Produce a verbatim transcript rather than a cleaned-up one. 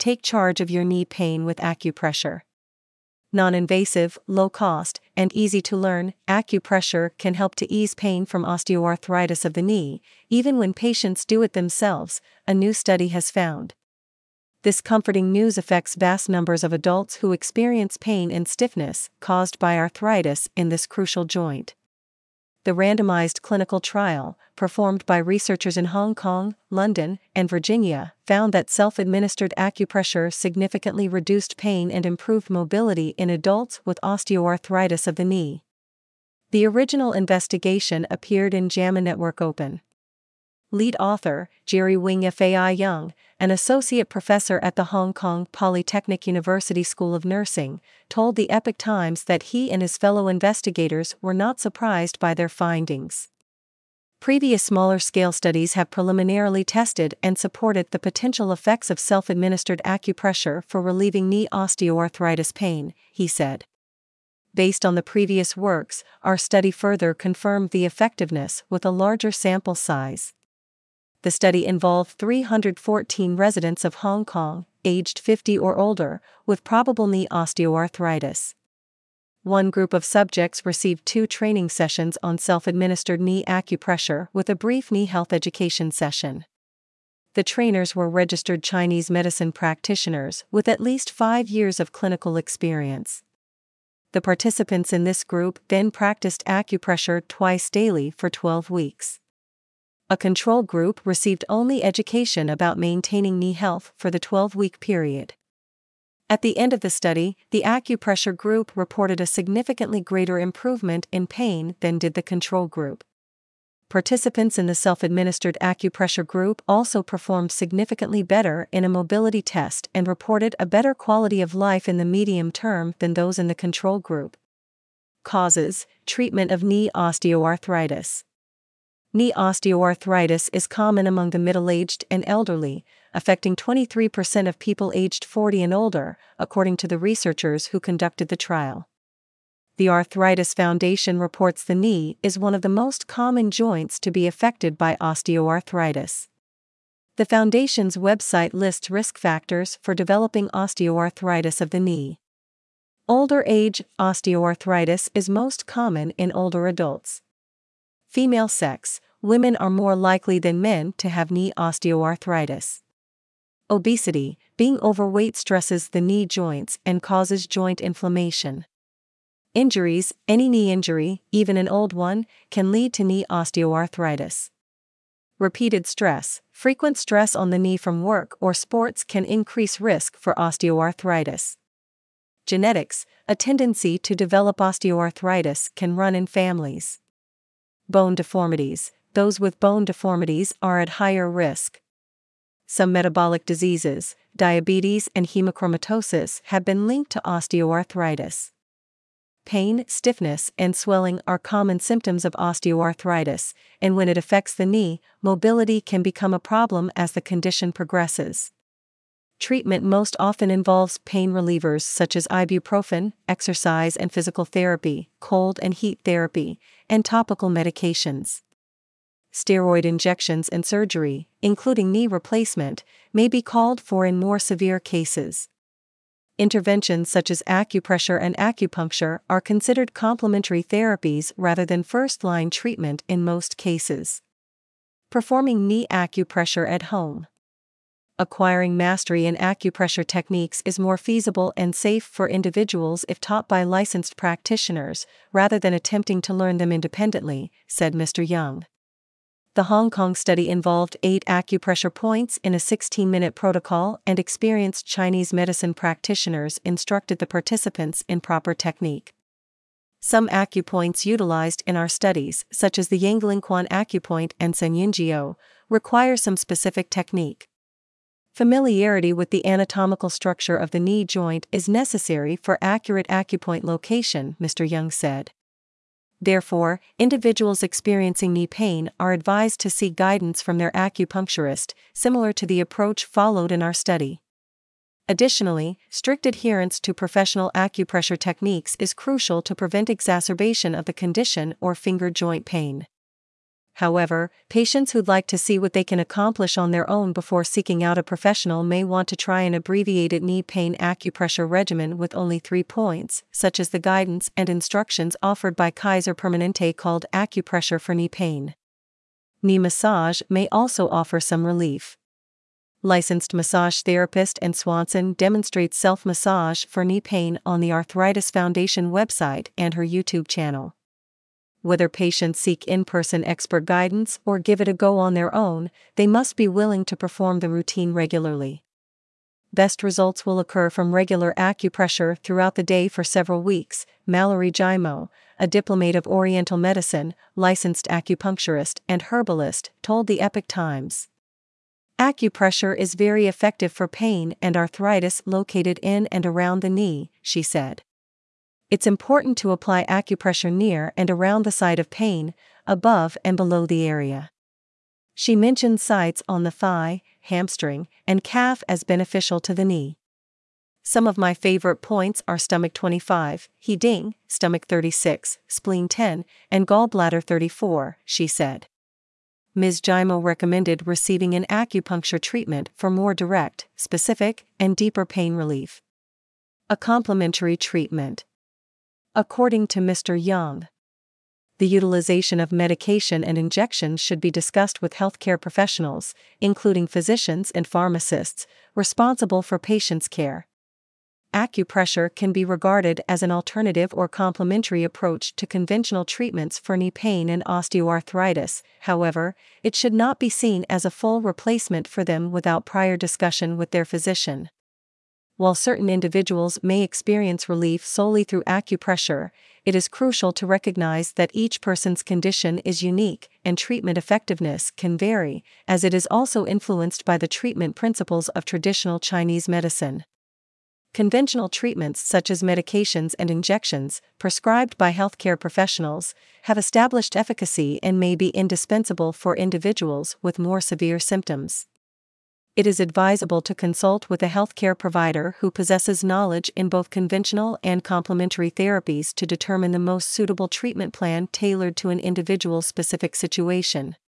take charge of your knee pain with acupressure. Non-invasive, low-cost, and easy-to-learn, acupressure can help to ease pain from osteoarthritis of the knee, even when patients do it themselves, a new study has found. This comforting news affects vast numbers of adults who experience pain and stiffness caused by arthritis in this crucial joint. The randomized clinical trial, performed by researchers in Hong Kong, London, and Virginia, found that self-administered acupressure significantly reduced pain and improved mobility in adults with osteoarthritis of the knee. The original investigation appeared in JAMA Network Open. Lead author, Jerry Wing Fai Young, an associate professor at the Hong Kong Polytechnic University School of Nursing, told the Epoch Times that he and his fellow investigators were not surprised by their findings. Previous smaller-scale studies have preliminarily tested and supported the potential effects of self-administered acupressure for relieving knee osteoarthritis pain, he said. Based on the previous works, our study further confirmed the effectiveness with a larger sample size. The study involved three hundred fourteen residents of Hong Kong, aged fifty or older, with probable knee osteoarthritis. One group of subjects received two training sessions on self-administered knee acupressure with a brief knee health education session. The trainers were registered Chinese medicine practitioners with at least five years of clinical experience. The participants in this group then practiced acupressure twice daily for twelve weeks. A control group received only education about maintaining knee health for the twelve-week period. At the end of the study, the acupressure group reported a significantly greater improvement in pain than did the control group. Participants in the self-administered acupressure group also performed significantly better in a mobility test and reported a better quality of life in the medium term than those in the control group. Causes: treatment of knee osteoarthritis. Knee osteoarthritis is common among the middle-aged and elderly, affecting twenty-three percent of people aged forty and older, according to the researchers who conducted the trial. The Arthritis Foundation reports the knee is one of the most common joints to be affected by osteoarthritis. The Foundation's website lists risk factors for developing osteoarthritis of the knee. Older age osteoarthritis is most common in older adults. Female sex: women are more likely than men to have knee osteoarthritis. Obesity: being overweight stresses the knee joints and causes joint inflammation. Injuries: any knee injury, even an old one, can lead to knee osteoarthritis. Repeated stress: frequent stress on the knee from work or sports can increase risk for osteoarthritis. Genetics: a tendency to develop osteoarthritis can run in families. Bone deformities: those with bone deformities are at higher risk. Some metabolic diseases, diabetes and hemochromatosis, have been linked to osteoarthritis. Pain, stiffness, and swelling are common symptoms of osteoarthritis, and when it affects the knee, mobility can become a problem as the condition progresses. Treatment most often involves pain relievers such as ibuprofen, exercise and physical therapy, cold and heat therapy, and topical medications. Steroid injections and surgery, including knee replacement, may be called for in more severe cases. Interventions such as acupressure and acupuncture are considered complementary therapies rather than first-line treatment in most cases. Performing knee acupressure at home. Acquiring mastery in acupressure techniques is more feasible and safe for individuals if taught by licensed practitioners, rather than attempting to learn them independently, said Mister Young. The Hong Kong study involved eight acupressure points in a sixteen-minute protocol, and experienced Chinese medicine practitioners instructed the participants in proper technique. Some acupoints utilized in our studies, such as the Yanglingquan acupoint and Senyinjiao, require some specific technique. Familiarity with the anatomical structure of the knee joint is necessary for accurate acupoint location, Mister Young said. Therefore, individuals experiencing knee pain are advised to seek guidance from their acupuncturist, similar to the approach followed in our study. Additionally, strict adherence to professional acupressure techniques is crucial to prevent exacerbation of the condition or finger joint pain. However, patients who'd like to see what they can accomplish on their own before seeking out a professional may want to try an abbreviated knee pain acupressure regimen with only three points, such as the guidance and instructions offered by Kaiser Permanente called Acupressure for Knee Pain. Knee massage may also offer some relief. Licensed massage therapist Anne Swanson demonstrates self-massage for knee pain on the Arthritis Foundation website and her YouTube channel. Whether patients seek in-person expert guidance or give it a go on their own, they must be willing to perform the routine regularly. Best results will occur from regular acupressure throughout the day for several weeks, Mallory Jaimo, a diplomate of Oriental medicine, licensed acupuncturist and herbalist, told the Epoch Times. Acupressure is very effective for pain and arthritis located in and around the knee, she said. It's important to apply acupressure near and around the site of pain, above and below the area. She mentioned sites on the thigh, hamstring, and calf as beneficial to the knee. Some of my favorite points are stomach twenty-five, He Ding, stomach thirty-six, spleen ten, and gallbladder thirty-four, she said. Miz Jaimo recommended receiving an acupuncture treatment for more direct, specific, and deeper pain relief. A complementary treatment. According to Mister Young, the utilization of medication and injections should be discussed with healthcare professionals, including physicians and pharmacists, responsible for patients' care. Acupressure can be regarded as an alternative or complementary approach to conventional treatments for knee pain and osteoarthritis. However, it should not be seen as a full replacement for them without prior discussion with their physician. While certain individuals may experience relief solely through acupressure, it is crucial to recognize that each person's condition is unique and treatment effectiveness can vary, as it is also influenced by the treatment principles of traditional Chinese medicine. Conventional treatments such as medications and injections, prescribed by healthcare professionals, have established efficacy and may be indispensable for individuals with more severe symptoms. It is advisable to consult with a healthcare provider who possesses knowledge in both conventional and complementary therapies to determine the most suitable treatment plan tailored to an individual's specific situation.